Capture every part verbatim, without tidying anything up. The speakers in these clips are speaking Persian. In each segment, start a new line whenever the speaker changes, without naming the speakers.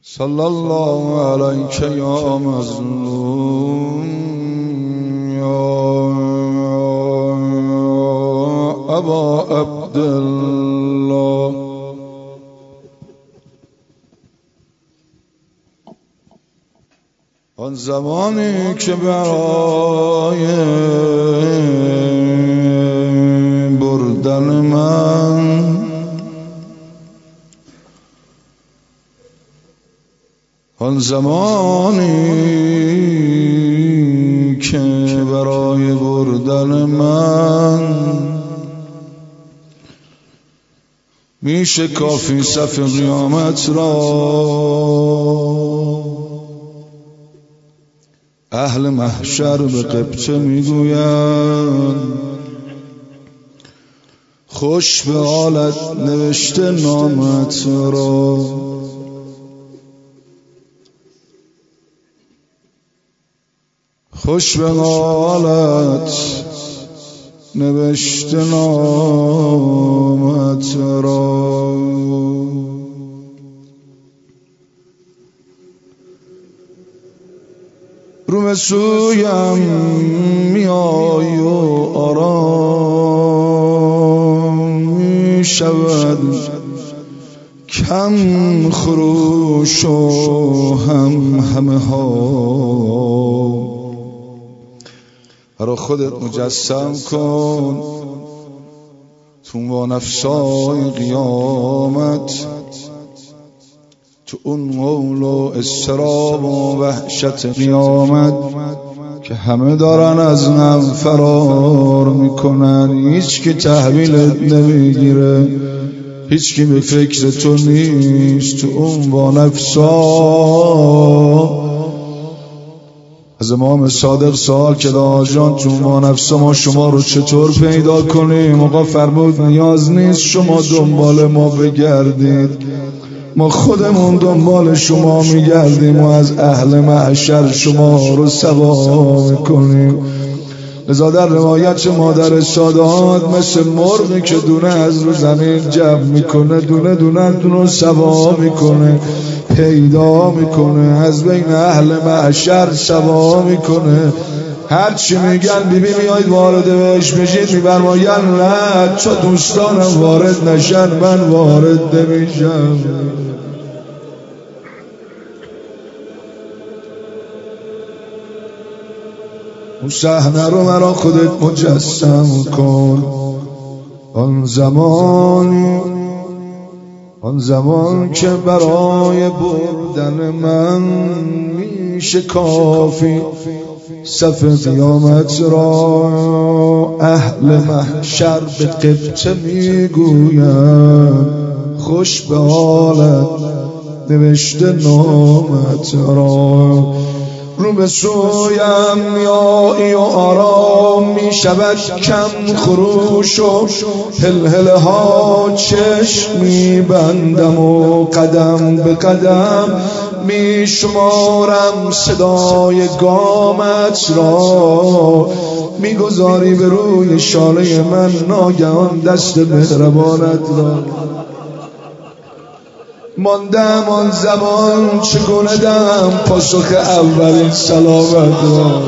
صلی الله علیک یا مظلوم یا ابا عبدالله. آن زمانی که برای بردن من آن زمانی که برای بردن من میشه کافی صف قیامت را، اهل محشر به قبطه میگویند خوش به حالت نوشته نامت را. خوش به حالت نوشته نامت را. رو به سویم میای و آرام می شود، کم خروش و هم همه ها. رو خودت مجسم کن تو با نفسای قیامت، تو اون غول و اضطراب و وحشت قیامت که همه دارن از غم فرار میکنن، هیچ کی تحویلت نمیگیره، هیچ کی به فکر تو نیست. تو اون با نفسا از امام صادق سوال که آجان تو ما نفس ما شما رو چطور پیدا کنیم؟ آقا فرمود نیاز نیست شما دنبال ما بگردید، ما خودمون دنبال شما میگردیم و از اهل محشر شما رو سوا میکنیم. لذا در روایت مادر سادات مثل مرغی که دونه از رو زمین جمع میکنه، دونه دونه رو سوا میکنه، پیدا میکنه، از بین اهل محشر سوا میکنه. هرچی میگن بیبی میایید وارد بهش بشید، میبرماین نه چو دوستانم وارد نشن من وارد نمیشم. اون صحنه رو مرا خودت مجسم کن. آن زمان آن زمان که برای بردن من میشه کافی صف قیامت را، اهل محشر به قبطه میگویم خوش به حالت نوشته نامت را. رو به سویم میایی و آرام می شود، کم خروش و هلهله ها چشم می بندم و قدم به قدم می شمارم صدای گامت را. می گذاری به روی شانه من ناگهان دست مهربانت را. ماندم آن زمان چگونه دم پاسخ اولین سلامت را.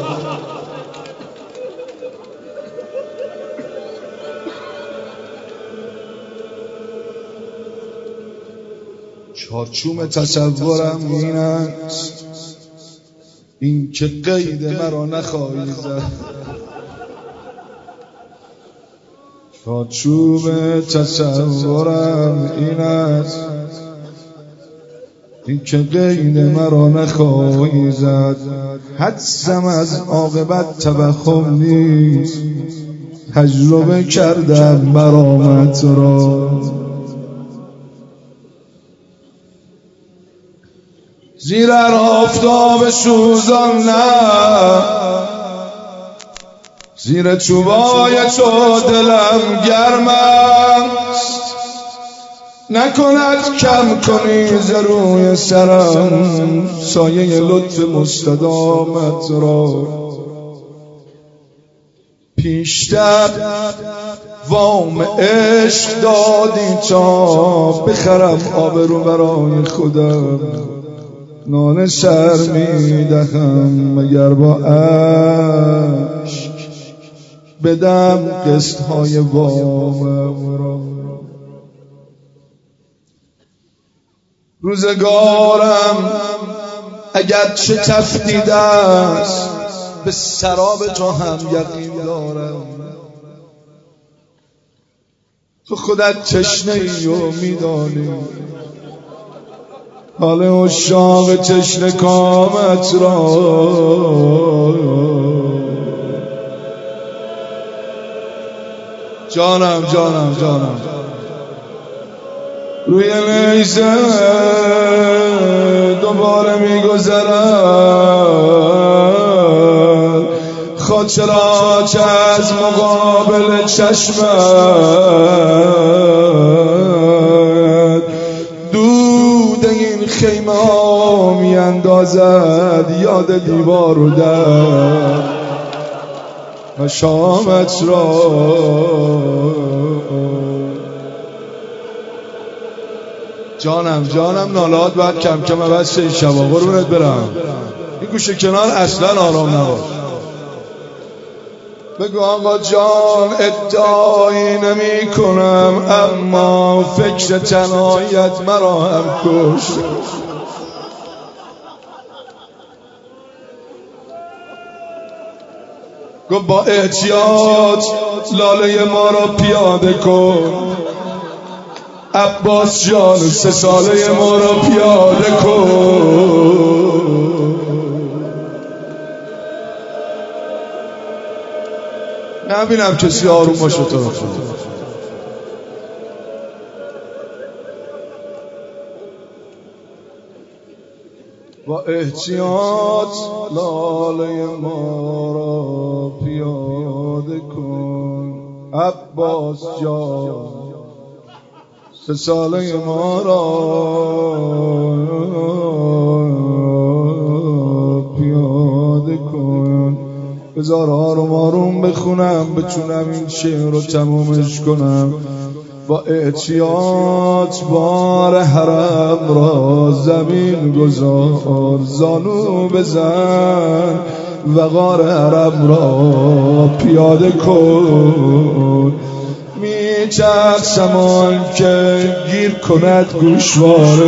چارچوب تصورم این است، این که قید مرا نخواهی زد. چارچوب تصورم این است، این که قید مرا نخواهی زد. حدسم از عاقبت توهم نیست، تجربه کردم مرامت را. زیر آفتاب سوزان نه، زیر چوبای تو دلم گرم است. نکند کم کنی ز روی سرم سایه لطف مستدامت را. پیشتر وام عشق دادی تا بخرم آبرو برای خودم، نان سر میدهم مگر با عشق بدم قسط های وامم را. روزگارم اگر چه تفدید است به سراب تو هم یقین دارم. تو خودت تشنه ای و میدانی حال عشاق تشنه کامت را. جانم جانم جانم روی نیزه دوباره میگذرد خاطرات از مقابل چشمت، دود این خیمه ها میاندازد یاد دیوار و در و شامت را. جانم جانم نالات باید کم کم عوض شه این شبا. قربونت برم، این گوشه کنار اصلا آرام نباش. بگو آقا جان ادعایی نمی کنم، اما فکر تنهاییت مرا هم کشت. گو با احتیاط لاله ما را پیاده کن، عباس جان سه ساله ما را پیاده کن. نبینم کسی آروم باشه تو رو. با احتیاط لاله ما را پیاده کن، عباس جان سه ساله ما را پیاده کن. بذار آروم آروم بخونم بتونم این شعر رو تمومش کنم. با احتیاط بار حرم را زمین گذار، زانو بزن وقار حرم را پیاده کن. می‌ترسم آن که گیر کند گوشواره،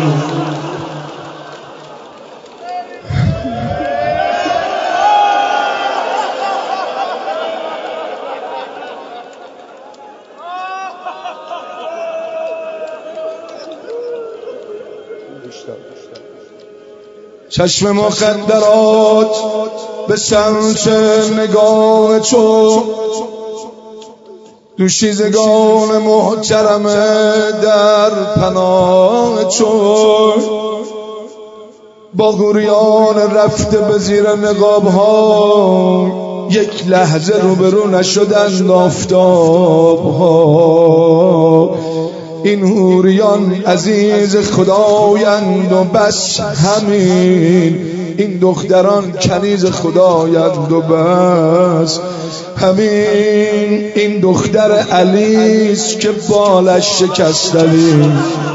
چشم مخدرات به سمت نگاه تو، دوشیزگان محترم در پناه تو، با غوریان رفته به زیر نقاب ها یک لحظه روبرو نشدند آفتاب ها. این حوریان عزیز خدایند و بس همین، این دختران کنیز خدایند و بس همین. این دختر علیست که بالش شکستنی،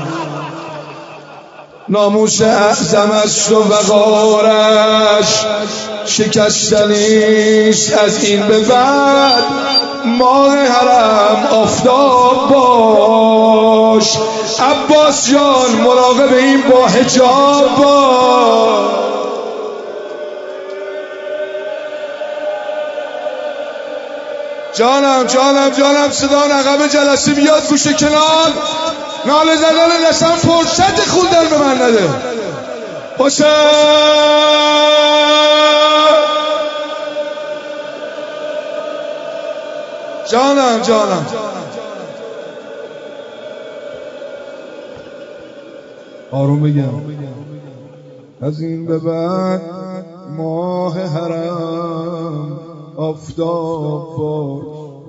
ناموس اعظم است و وقارش شکستنیست. از این به بعد ماه حرم آفتاب باش، عباس جان مراقب این با حجاب باش. جانم جانم جانم صدا نغمه جلسه بیاد گوشه کنار، ناله زدن دستم فرصت خوندن به من نده. حسین جانم جانم آروم بگم. از این به بعد ماه حرم آفتاب باش،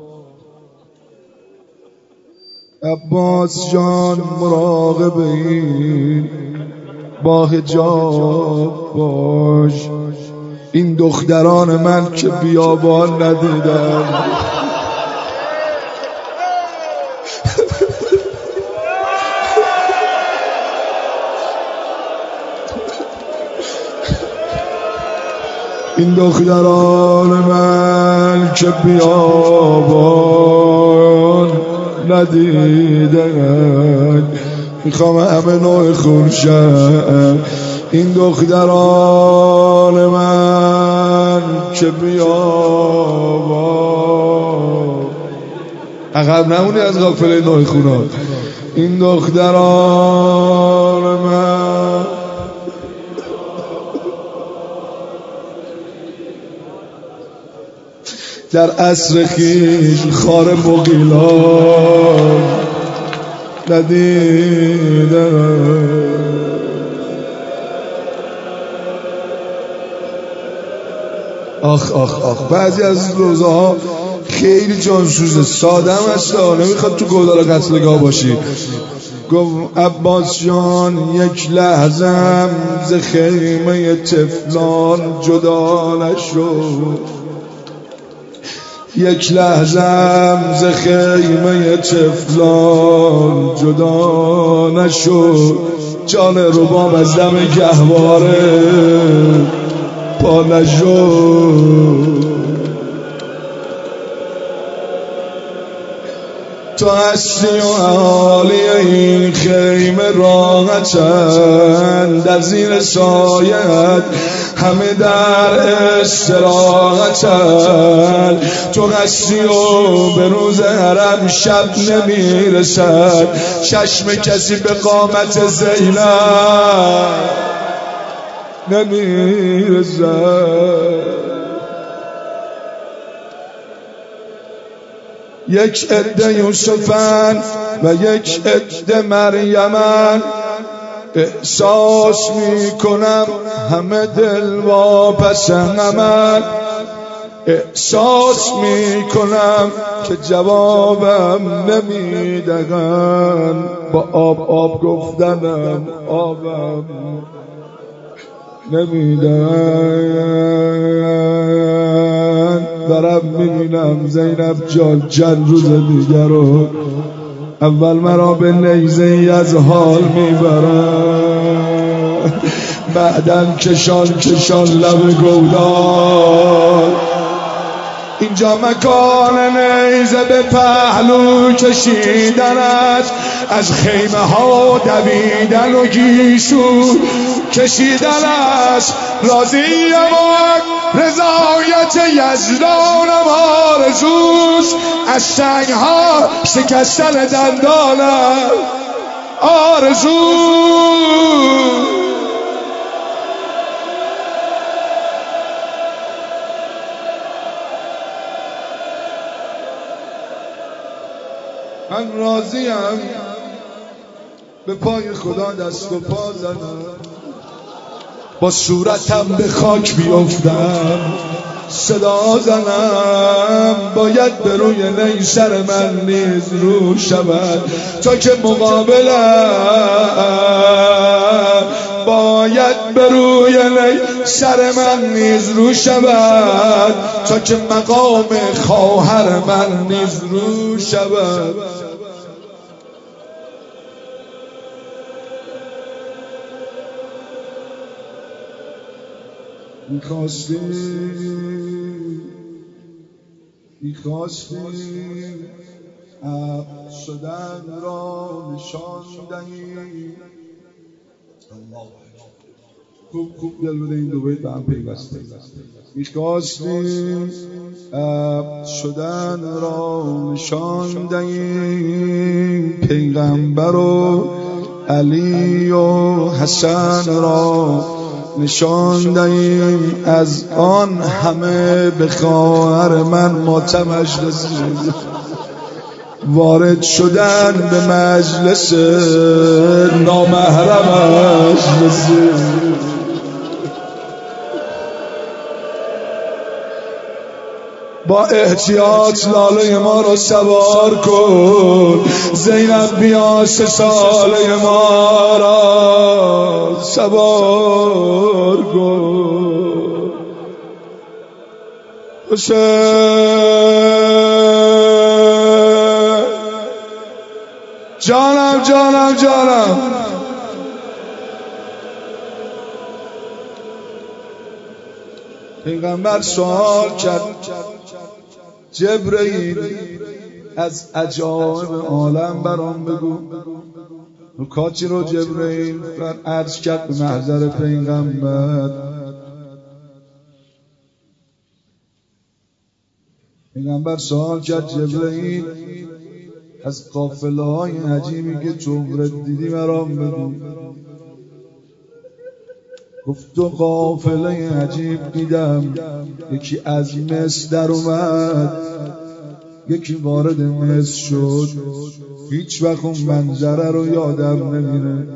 عباس جان مراقب این با حجاب باش. این دختران من که بیابان ندیدن، این دختران من که بیابان ندیدن، میخوام همه نوع خورشن. این دختران من که بیابان، عقب نمونی از غافل نوع خونان. این دختران من در عصر خیش خار مغیلان ندیدن. آخ آخ آخ بعضی از روزها خیلی جانسوزه، ساده هم هست، نمیخواد تو گودال قتلگاه باشی. گفت عباس جان یک لحظم ز خیمه طفلان جدا نشد، یک لحظم ز خیمه طفلان جدا نشد. جان رباب از دم گهواره پا نشد. تو هستی و عالی این خیمه راحتند، در زیر سایت همه در استراحتند. تو هستی و به روز حرم شب نمیرسد چشم کسی به قامت زینب نمیرسد. یک عده یوسفن و یک عده مریمن، احساس میکنم همه دل واپس همن. احساس میکنم که جوابم نمیدهن، با آب آب گفتنم آبم نمیدن. دارم میبینم زینب جان چند روز دیگر رو اول مرا به نیزه ای از حال میبرن، بعدن کشان کشان لب گودال. اینجا مکان نیزه به پهلو کشیدن است، از خیمه ها دویدن و گیسو کشیدن است. راضیم و رضایت یزدانم آرزوست، از سنگ ها شکستن دندانم آرزوست. من راضیم به پای خدا دست و پا زنم، با صورتم به خاک بیفتم صدا زنم. باید به روی نی سر من نیز رو شود تا که مقابلم، باید به روی نی سر من نیز رو شود تا که مقام خواهر من نیز رو شود. میخواستی میخواستی عقل شدن را نشان دهی. خوب خوب دل بده این دو بیت به هم پیوسته. میخواستی عقل شدن را نشان دهی، پیغمبر و علی و حسن را نشان دهیم. از آن همه به خواهر من ماتمش رسید، وارد شدن به مجلس نامحرمش رسید. با احتیاط لاله ما رو سوار کن، زینب بیا سه ساله ما را سوار کن. حسین جانم جانم جانم، پیغمبر سوال کرد جبرئیل از عجایب عالم برام بگو. نکاتی رو جبرئیل عرض کرد به محضر پیغمبر. پیغمبر سوال کرد جبرئیل از قافله های عجیبی که تو عمرت دیدی برام بگو. گفت تو قافله عجیب دیدم، یکی از مصر در اومد، یکی وارد مصر شد، هیچ وقت اون منظره رو یادم نمیره.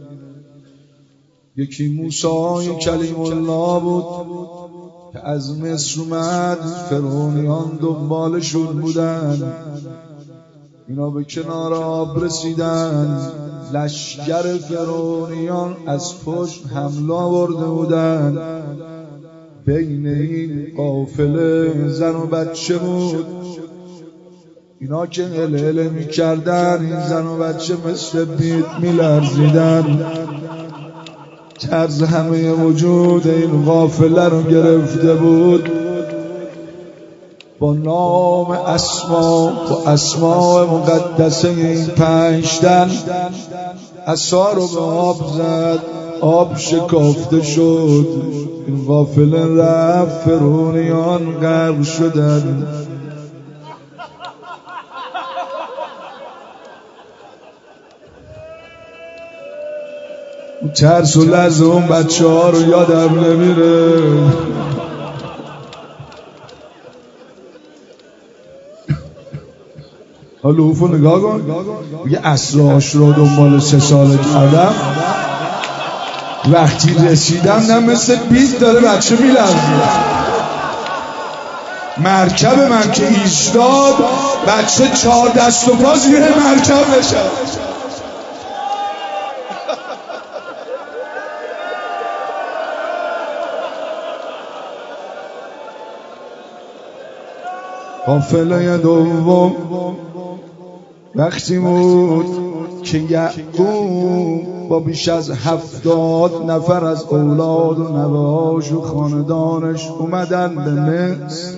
یکی موسی کلیم الله بود که از مصر اومد، فرعونیان دنبالشون بودن، اینا به کنار آب رسیدن، لشگر فرعونیان از پشت حمله آورده بودن. بین این قافله زن و بچه بود. اینا که هله هله می کردن، این زن و بچه مثل بید می لرزیدن. طرز همه وجود این قافله رو گرفته بود. با نام اسما و اسماء مقدسه این پنج تن عصا رو به آب زد، آب شکافته شد، این قافله رفت، فرعونیان غرق شدن. ترس و لرز اون بچه ها رو یادم نمیره. حالا اوفو نگاه کن، میگه اسراش رو دنبال سه سال کردم، وقتی رسیدم نه مثل بید داره بچه میلرزه. مرکب من که ایستاد، بچه چهار دست و پا زیر مرکب نشد. قافله دوم وقتی بود که یعقوب با بیش از هفتاد نفر از اولاد و نواش و خاندانش اومدن به مصر.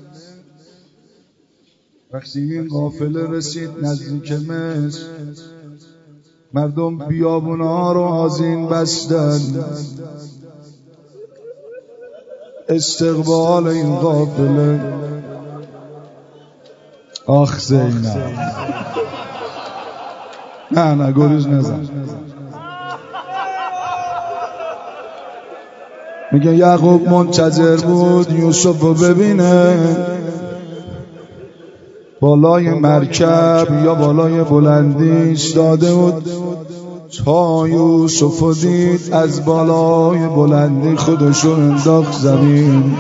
وقتی این قافله رسید نزدیک مصر، مردم بیابونا رو آذین بستن استقبال این قافله. آخ زینب، نه نه گریز نزن. میگه یعقوب منتظر بود یوسف رو ببینه، بالای مرکب یا بالای بلندی ایستاده بود تا یوسف رو دید، از بالای بلندی خودشو انداخت زمین،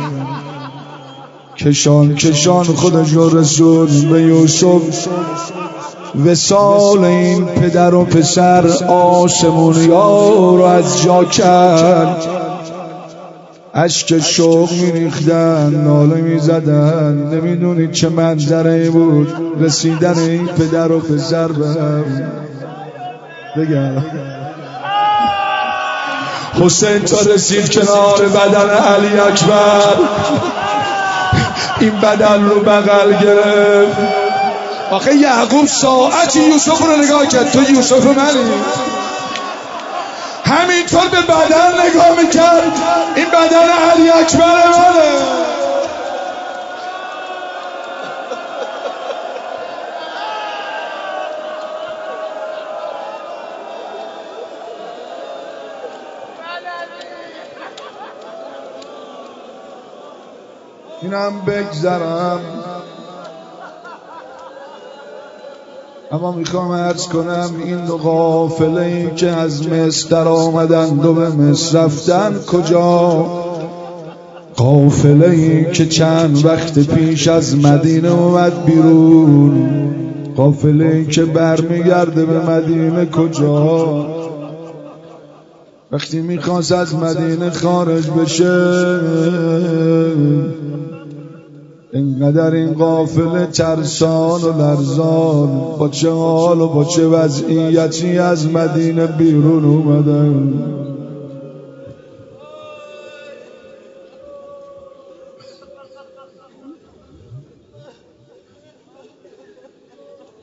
کشان کشان خودش رو رسون به یوسف. وصال این پدر و پسر آسمونی ها رو از جا کرد، اشک شوق می ریختن، ناله می زدن. نمیدونید چه منظره بود رسیدن این پدر و پسر به هم. بگم حسین تا رسید کنار بدن علی اکبر، این بدن رو بغل گرفت. آخه یعقوب ساعتی یوسف رو نگاه کرد، تو یوسف منی؟ همینطور به بدن نگاه میکرد، این بدن علی اکبر منه. اینم بگذرم، اما میخوام عرض کنم این دو قافله ای که از مصر در آمدند و به مصر رفتن کجا؟ قافله ای که چند وقت پیش از مدینه اومد بیرون، قافله ای که برمیگرده به مدینه کجا؟ وقتی میخواست از مدینه خارج بشه، اینقدر این قافله ترسان و لرزان با چه حال و با چه وضعیتی از مدینه بیرون اومدن.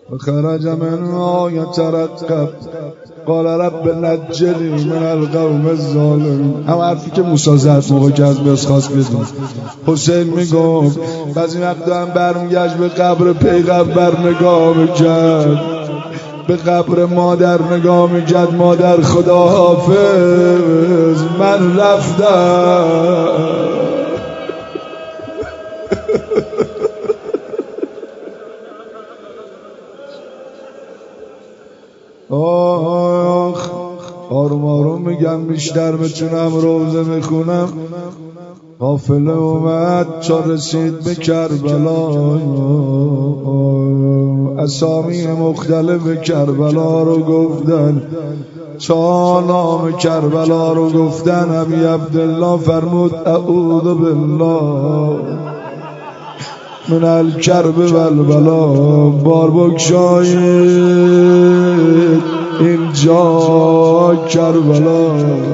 خرج منها یترقب قال رب نجنی من القوم الظالمین. هم حرفی که موسی زد موقع که از مصر خواست بدون. حسین میگفت بعضی وقتا هم برمیگشت به قبر پیغمبر نگاه میکرد، به قبر مادر نگاه میکرد، مادر خدا حافظ من رفتم. آخ آروم آروم میگم بیشتر بتونم روزه میخونم. قافله اومد تا رسید به کربلا، اسامی مختلف کربلا رو گفتن، تا نام کربلا رو گفتن. ابی عبدالله فرمود اعوذ بالله من الکرب و البلا. بار بگشایید اینجا کربلا،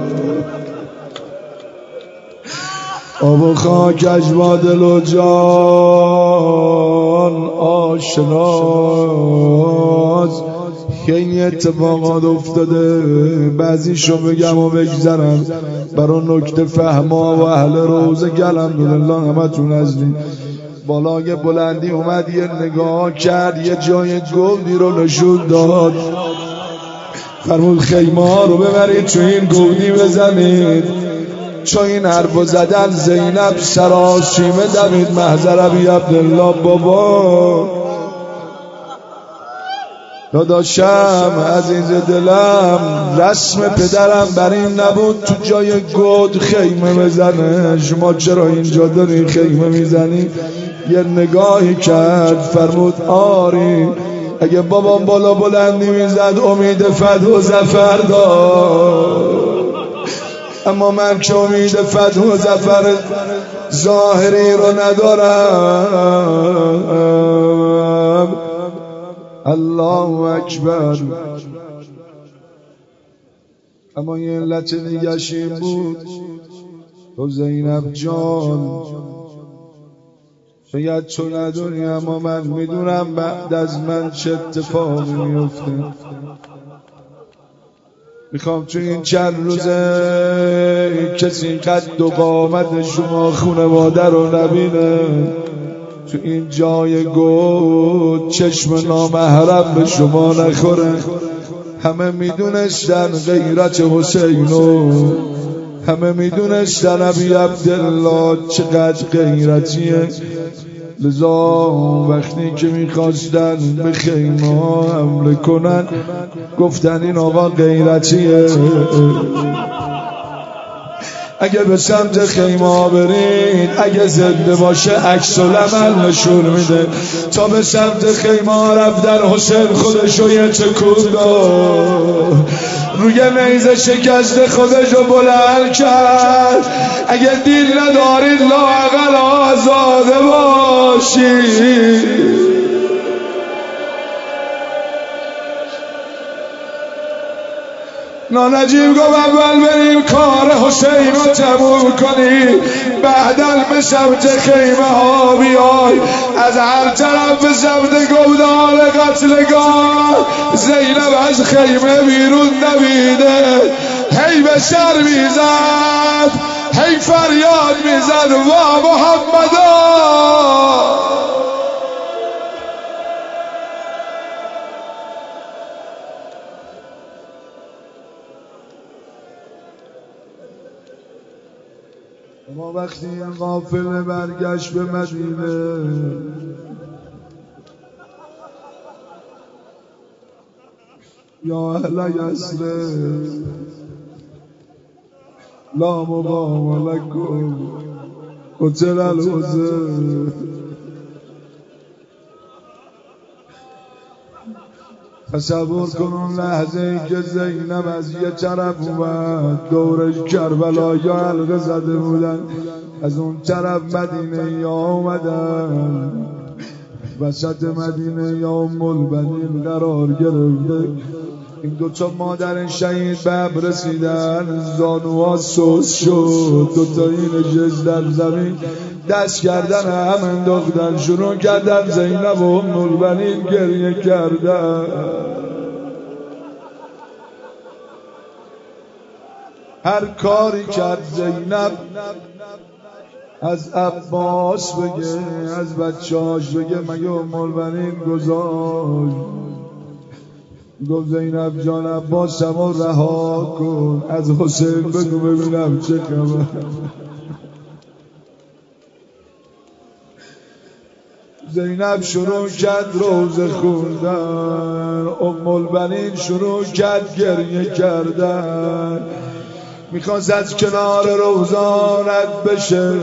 آب و خاکش با دل و جان آشناست. خیلی اتفاقات افتاده، بعضیشو بگم و بگذرم برای نکته فهما و اهل روزه گلم دلالله همتون ازدین. بالای بلندی اومد یه نگاه کرد، یه جای گودی رو نشون داد، فرمود خیمه ها رو ببرید تو این گودی بزنید. چون این حرفو زدن زینب سراسیمه دوید محضر ابی عبدالله بابا داداشم عزیز دلم، رسم پدرم بر این نبود تو جای گود خیمه بزنه، شما چرا اینجا داری خیمه میزنی؟ یه نگاهی کرد فرمود آری اگه بابام بالا بلندی میزد امید فتح و ظفر داد، اما من که امید فتح و ظفر ظاهری رو ندارم. الله اکبر. اما یه علت دیگه‌ش این بود تو زینب جان شاید تو ندونی اما من میدونم بعد از من چه اتفاقی میفته. میخوام تو این چند روزه کسی قد و قامت شما خانواده رو نبینه، تو این جای گود چشم نامحرم به شما نخوره. همه میدونستن غیرت حسینو، همه میدونستن ابی عبدالله چقدر غیرتیه، لذا وقتی که میخواستن به خیمه ها حمله کنن گفتن این آقا غیرتیه. اگه به سمت خیمه ها برین اگه زنده باشه عکس العمل نشون میده. تا به سمت خیمه ها رفتن حسین خودشو یه تکون داد، روی نیزه شکست خودشو بلند کرد. اگه دین ندارید لااقل آزاده باشید. نانجیب گفت اول بریم کار حسین رو تموم کنی، بعداً به سمت خیمه ها بیای. از هر طرف به سمت گودال قتلگاه زینب از خیمه بیرون نمیده، هی به سر میزد هی فریاد میزد وا محمدا. ما وقتی این قافله برگشت به مدینه یا اهل یثرب لا مقام لکم قتل الحسین. تصور کن اون لحظه ای که زینب از یه طرف اومد دورش کربلا یا حلقه زده بودن، از اون طرف مدینه یا اومدن، وسط مدینه یا ام البنین قرار گرفته. این دوتا مادر شهید به اب رسیدن، زانوها سوس شد، دوتایی نشست در زمین دست کردن هم انداختن، شروع کردن زینب و ام البنین گریه کردن. هر کاری کرد زینب، از عباس بگه، از بچه‌اش بگه، مگه ام البنین گذاشت؟ گفت زینب جان عباسم رو رها کن، از حسین بگو ببینم چه خبر. زینب شروع کرد روزه خوندن، ام البنین شروع کرد گریه کردن. میخواست از کنار روزا رد بشه،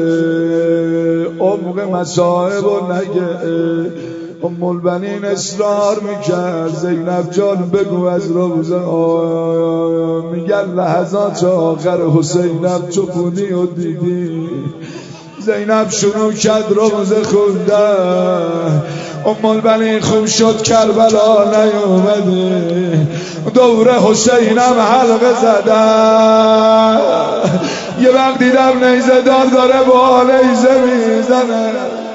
عمق مصائب و نگه. ام البنین اصرار میکرد زینب جان بگو از روزا. میگن لحظات آخر حسینم تو خونی و دیدی. زینب شروع کرد روزه خوندن. ام البنین خوب شد کربلا نیومده، دور حسینم حلقه زدن. یه وقت دیدم نیزه دار داره با نیزه میزنه،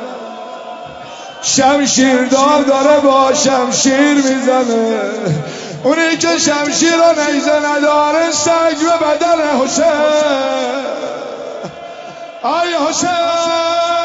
شمشیر دار داره با شمشیر میزنه. اونی که شمشیر و نیزه نداره سنگ به بدن حسین. آی حسین